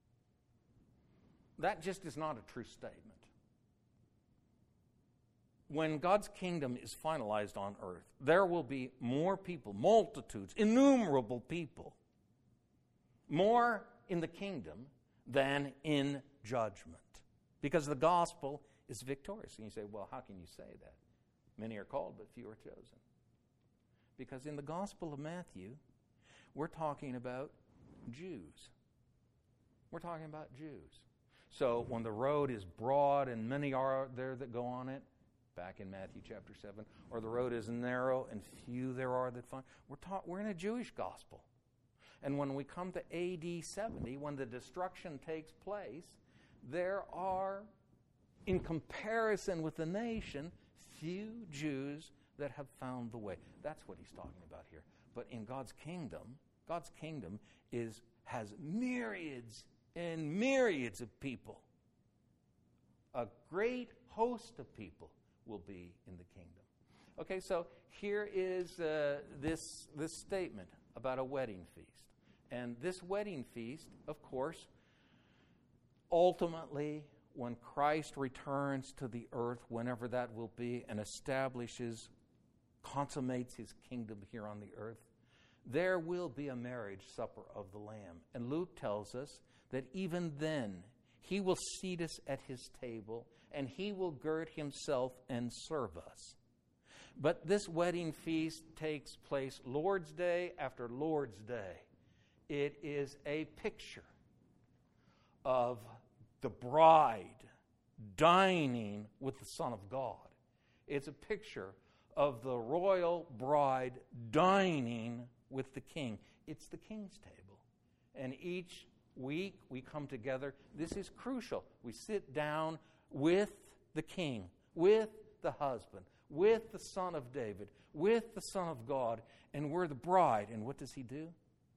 That just is not a true statement. When God's kingdom is finalized on earth, there will be more people, multitudes, innumerable people, more in the kingdom than in judgment, because the gospel is victorious. And you say, well, how can you say that? Many are called, but few are chosen. Because in the Gospel of Matthew, we're talking about Jews. We're talking about Jews. So when the road is broad and many are there that go on it, back in Matthew chapter 7, or the road is narrow and few there are that find, we're in a Jewish gospel. And when we come to AD 70, when the destruction takes place, there are, in comparison with the nation, few Jews that have found the way. That's what he's talking about here. But in God's kingdom has myriads and myriads of people. A great host of people will be in the kingdom. Okay, so here is this statement about a wedding feast. And this wedding feast, of course, ultimately, when Christ returns to the earth, whenever that will be, and consummates his kingdom here on the earth, there will be a marriage supper of the Lamb. And Luke tells us that even then, he will seat us at his table, and he will gird himself and serve us. But this wedding feast takes place Lord's Day after Lord's Day. It is a picture of the bride dining with the Son of God. It's a picture of the royal bride dining with the king. It's the king's table. And each week we come together. This is crucial. We sit down with the king, with the husband, with the Son of David, with the Son of God, and we're the bride. And what does he do?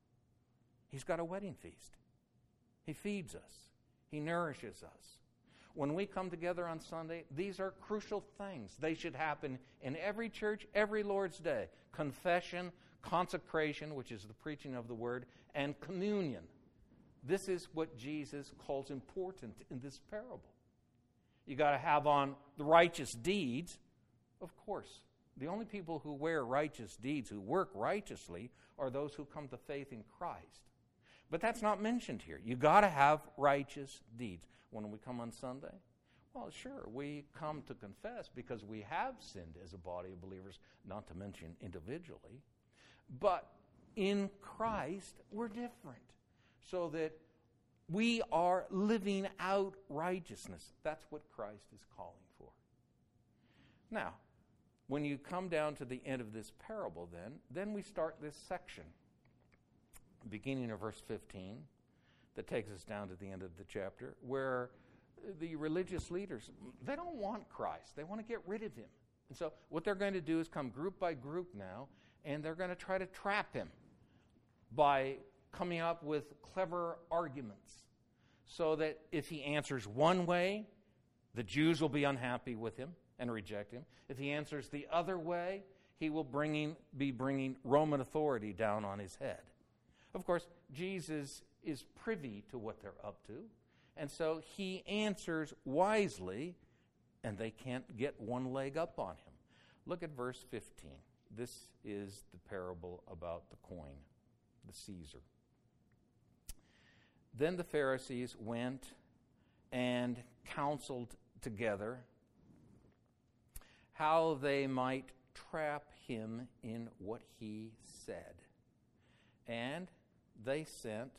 He's got a wedding feast. He feeds us. He nourishes us. when we come together on Sunday, these are crucial things. They should happen in every church, every Lord's Day. Confession, consecration, which is the preaching of the Word, and communion. This is what Jesus calls important in this parable. You got to have on the righteous deeds. Of course, the only people who wear righteous deeds, who work righteously, are those who come to faith in Christ. But that's not mentioned here. You got to have righteous deeds. When we come on Sunday, well, sure, we come to confess because we have sinned as a body of believers, not to mention individually. But in Christ, we're different, so that we are living out righteousness. That's what Christ is calling for. Now, when you come down to the end of this parable, then we start this section, beginning of verse 15, that takes us down to the end of the chapter, where the religious leaders, they don't want Christ. They want to get rid of him. And so what they're going to do is come group by group now, and they're going to try to trap him by coming up with clever arguments, so that if he answers one way, the Jews will be unhappy with him and reject him. If he answers the other way, he will be bringing Roman authority down on his head. Of course, Jesus is privy to what they're up to, and so he answers wisely, and they can't get one leg up on him. Look at verse 15. This is the parable about the coin, the Caesar. Then the Pharisees went and counseled together how they might trap him in what he said. And they sent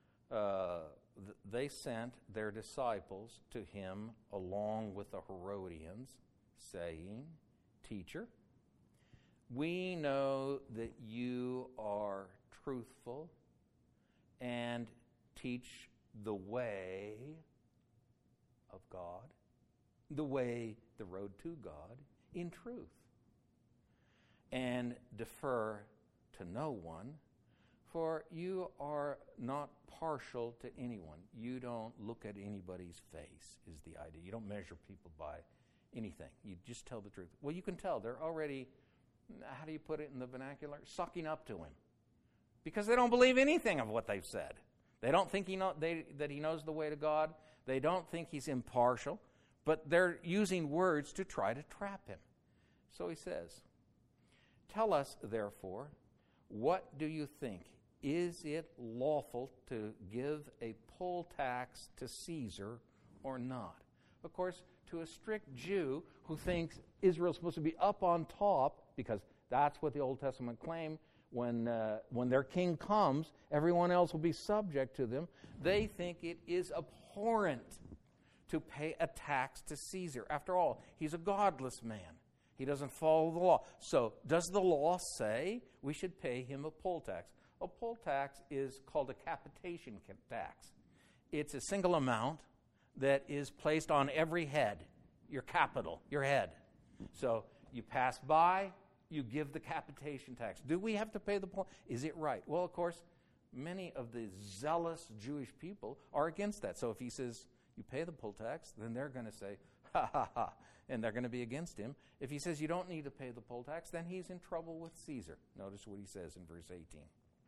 their disciples to him along with the Herodians, saying, "Teacher, we know that you are truthful and teach the way of God, the road to God, in truth, and defer to no one, for you are not partial to anyone. You don't look at anybody's face," is the idea. You don't measure people by anything. You just tell the truth. Well, you can tell they're already, how do you put it in the vernacular, sucking up to him, because they don't believe anything of what they've said. They don't think that he knows the way to God. They don't think he's impartial, but they're using words to try to trap him. So he says, "Tell us, therefore, what do you think? Is it lawful to give a poll tax to Caesar or not?" Of course, to a strict Jew who thinks Israel's supposed to be up on top, because that's what the Old Testament claimed, when their king comes, everyone else will be subject to them. They think it is abhorrent to pay a tax to Caesar. After all, he's a godless man. He doesn't follow the law. So does the law say we should pay him a poll tax? A poll tax is called a capitation tax. It's a single amount that is placed on every head, your capital, your head. So you pass by, you give the capitation tax. Do we have to pay the poll? Is it right? Well, of course, many of the zealous Jewish people are against that. So if he says you pay the poll tax, then they're going to say, ha, ha, ha, and they're going to be against him. If he says you don't need to pay the poll tax, then he's in trouble with Caesar. Notice what he says in verse 18.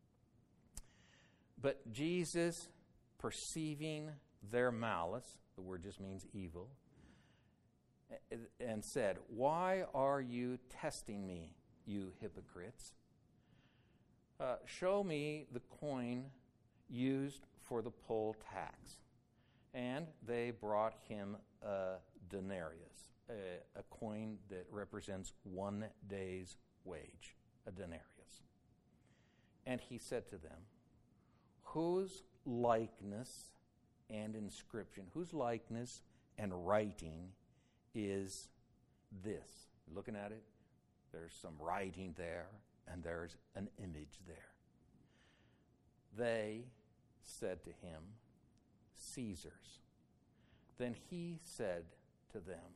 But Jesus, perceiving their malice, the word just means evil, and said, "Why are you testing me, you hypocrites? Show me the coin used for the poll tax." And they brought him a denarius, a coin that represents 1 day's wage, a denarius. And he said to them, "Whose likeness and inscription, whose likeness and writing is this?" Looking at it, there's some writing there, and there's an image there. They said to him, "Caesar's." Then he said to them,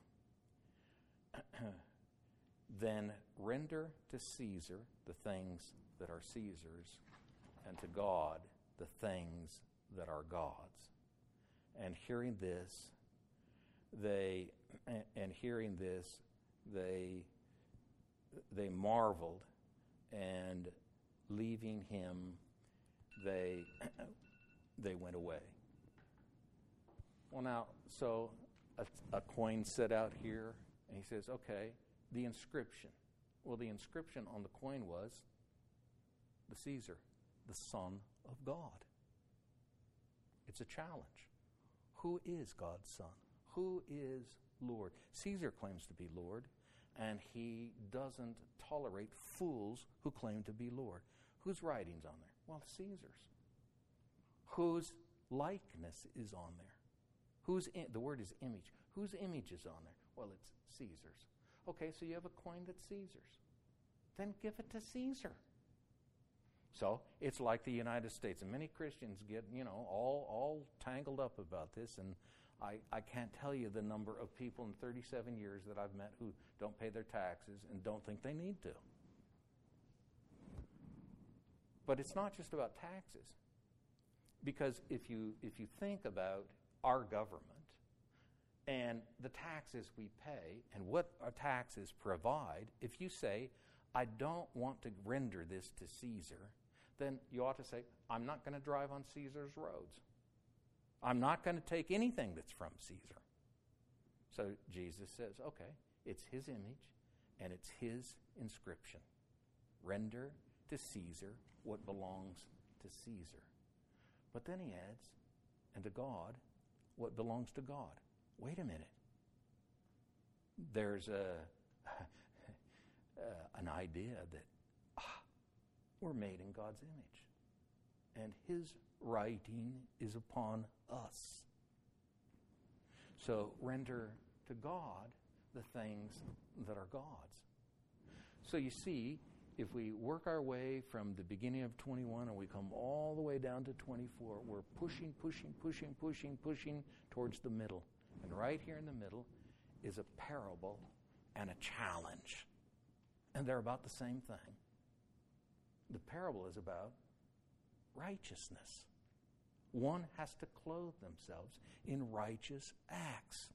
"Then render to Caesar the things that are Caesar's, and to God the things that are God's." And hearing this, and hearing this, they marveled, and leaving him, they went away. Well, now, so a coin set out here, and he says, okay, the inscription. Well, the inscription on the coin was the Caesar, the Son of God. It's a challenge. Who is God's Son? Who is Lord? Caesar claims to be Lord, and he doesn't tolerate fools who claim to be Lord. Whose writing's on there? Well, Caesar's. Whose likeness is on there? The word is image. Whose image is on there? Well, it's Caesar's. Okay, so you have a coin that's Caesar's. Then give it to Caesar. So it's like the United States, and many Christians get, all tangled up about this, and I can't tell you the number of people in 37 years that I've met who don't pay their taxes and don't think they need to. But it's not just about taxes. Because if you think about our government and the taxes we pay and what our taxes provide, if you say, I don't want to render this to Caesar, then you ought to say, I'm not going to drive on Caesar's roads. I'm not going to take anything that's from Caesar. So Jesus says, okay, it's his image and it's his inscription. Render to Caesar what belongs to Caesar. But then he adds, and to God what belongs to God. Wait a minute. There's an idea that we're made in God's image, and his writing is upon us. So render to God the things that are God's. So you see, if we work our way from the beginning of 21 and we come all the way down to 24, we're pushing towards the middle. And right here in the middle is a parable and a challenge. And they're about the same thing. The parable is about righteousness. One has to clothe themselves in righteous acts.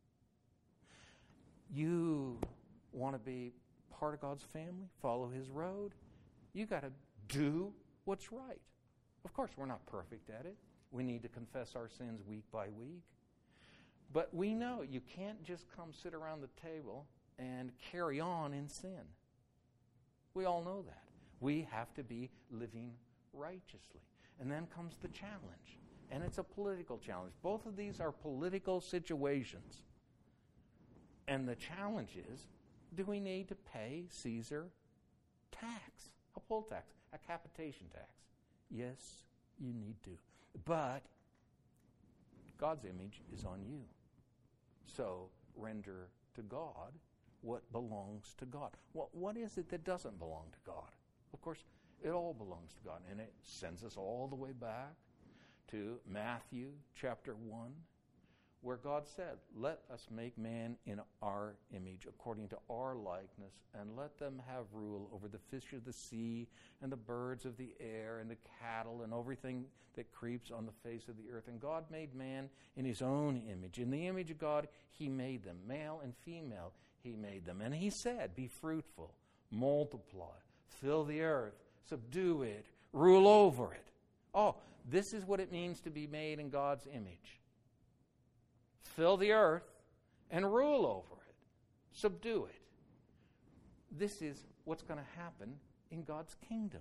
You want to be part of God's family, follow his road, you got to do what's right. Of course, we're not perfect at it. We need to confess our sins week by week. But we know you can't just come sit around the table and carry on in sin. We all know that. We have to be living righteously. And then comes the challenge. And it's a political challenge. Both of these are political situations. And the challenge is, do we need to pay Caesar tax, a poll tax, a capitation tax? Yes, you need to. But God's image is on you. So render to God what belongs to God. What is it that doesn't belong to God? Of course, it all belongs to God. And it sends us all the way back to Matthew chapter 1, where God said, let us make man in our image, according to our likeness, and let them have rule over the fish of the sea and the birds of the air and the cattle and everything that creeps on the face of the earth. And God made man in his own image. In the image of God, he made them. Male and female, he made them. And he said, be fruitful, multiply, fill the earth, subdue it, rule over it. Oh, this is what it means to be made in God's image. Fill the earth and rule over it. Subdue it. This is what's going to happen in God's kingdom.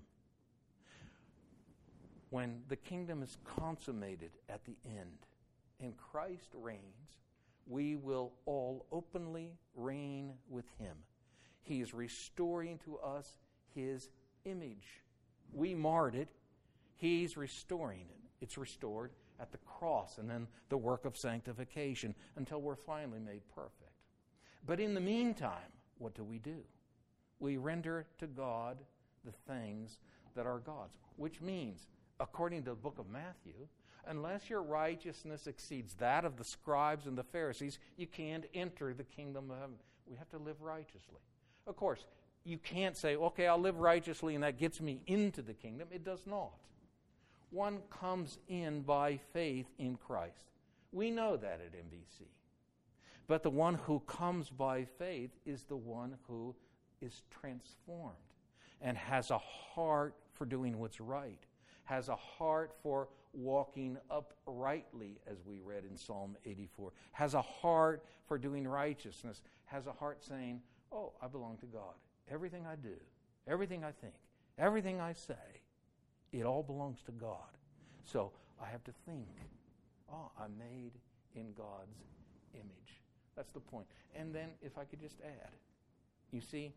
When the kingdom is consummated at the end and Christ reigns, we will all openly reign with him. He is restoring to us his image. We marred it. He's restoring it. It's restored at the cross and then the work of sanctification until we're finally made perfect. But in the meantime, what do? We render to God the things that are God's, which means, according to the book of Matthew, unless your righteousness exceeds that of the scribes and the Pharisees, you can't enter the kingdom of heaven. We have to live righteously. Of course, you can't say, okay, I'll live righteously and that gets me into the kingdom. It does not. One comes in by faith in Christ. We know that at MBC. But the one who comes by faith is the one who is transformed and has a heart for doing what's right, has a heart for walking uprightly, as we read in Psalm 84, has a heart for doing righteousness, has a heart saying, oh, I belong to God. Everything I do, everything I think, everything I say, it all belongs to God. So I have to think, oh, I'm made in God's image. That's the point. And then if I could just add, you see,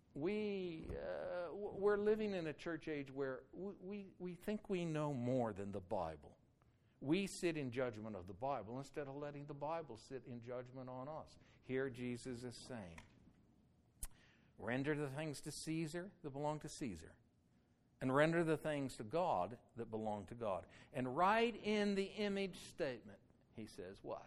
we're living in a church age where we think we know more than the Bible. We sit in judgment of the Bible instead of letting the Bible sit in judgment on us. Here Jesus is saying, render the things to Caesar that belong to Caesar, and render the things to God that belong to God. And right in the image statement, he says what?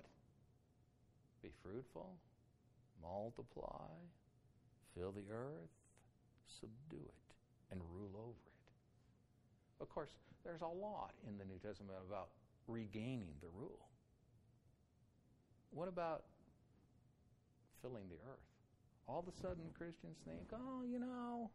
Be fruitful, multiply, fill the earth, subdue it, and rule over it. Of course, there's a lot in the New Testament about regaining the rule. What about filling the earth? All of a sudden, Christians think, oh,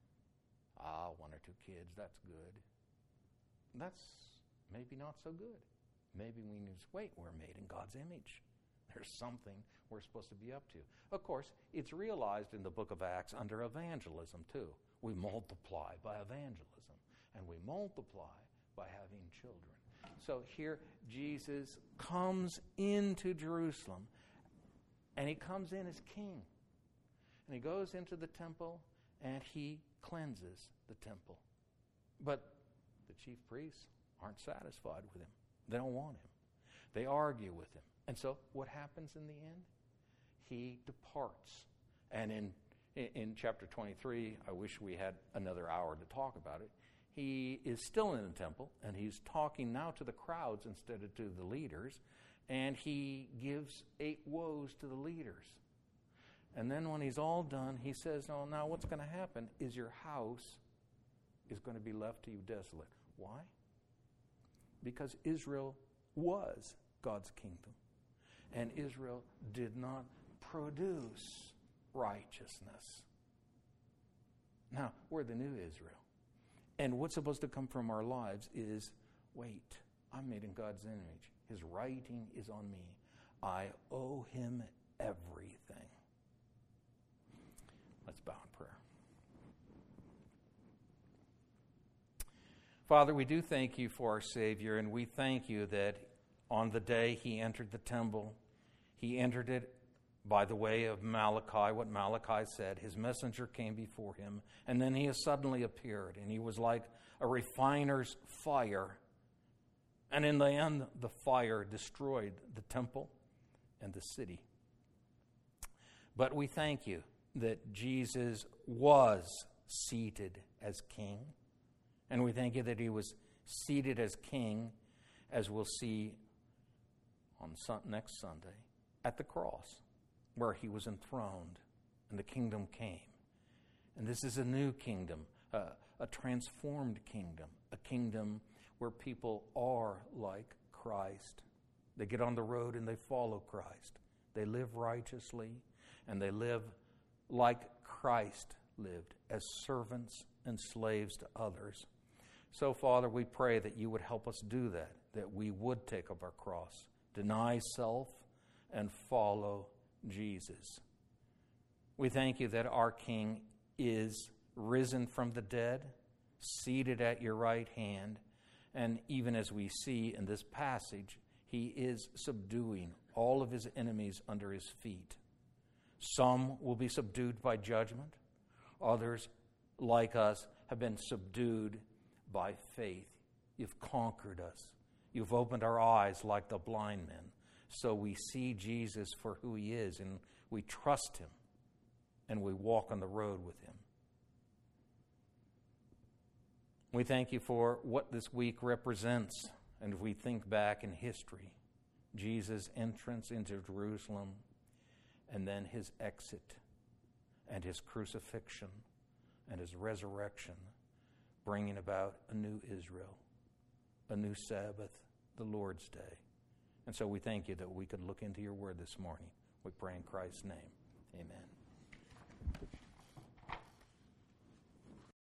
one or two kids, that's good. That's maybe not so good. Maybe we need to wait, we're made in God's image. There's something we're supposed to be up to. Of course, it's realized in the book of Acts under evangelism, too. We multiply by evangelism, and we multiply by having children. So here, Jesus comes into Jerusalem, and he comes in as king. And he goes into the temple, and he cleanses the temple. But the chief priests aren't satisfied with him. They don't want him. They argue with him. And so what happens in the end? He departs. And in chapter 23, I wish we had another hour to talk about it, he is still in the temple, and he's talking now to the crowds instead of to the leaders, and he gives 8 woes to the leaders. And then when he's all done, he says, oh, now what's going to happen is your house is going to be left to you desolate. Why? Because Israel was God's kingdom. And Israel did not produce righteousness. Now, we're the new Israel. And what's supposed to come from our lives is, wait, I'm made in God's image. His writing is on me. I owe him everything. Let's bow in prayer. Father, we do thank you for our Savior, and we thank you that on the day he entered the temple, he entered it by the way of Malachi, what Malachi said. His messenger came before him, and then he suddenly appeared, and he was like a refiner's fire. And in the end, the fire destroyed the temple and the city. But we thank you that Jesus was seated as king. And we thank you that he was seated as king, as we'll see on next Sunday, at the cross, where he was enthroned and the kingdom came. And this is a new kingdom, a transformed kingdom, a kingdom where people are like Christ. They get on the road and they follow Christ. They live righteously, and they live like Christ lived, as servants and slaves to others. So, Father, we pray that you would help us do that we would take up our cross, deny self, and follow Jesus. We thank you that our King is risen from the dead, seated at your right hand, and even as we see in this passage, he is subduing all of his enemies under his feet. Some will be subdued by judgment. Others, like us, have been subdued by faith. You've conquered us. You've opened our eyes like the blind men. So we see Jesus for who he is, and we trust him, and we walk on the road with him. We thank you for what this week represents. And if we think back in history, Jesus' entrance into Jerusalem, and then his exit, and his crucifixion, and his resurrection, bringing about a new Israel, a new Sabbath, the Lord's Day. And so we thank you that we could look into your word this morning. We pray in Christ's name. Amen.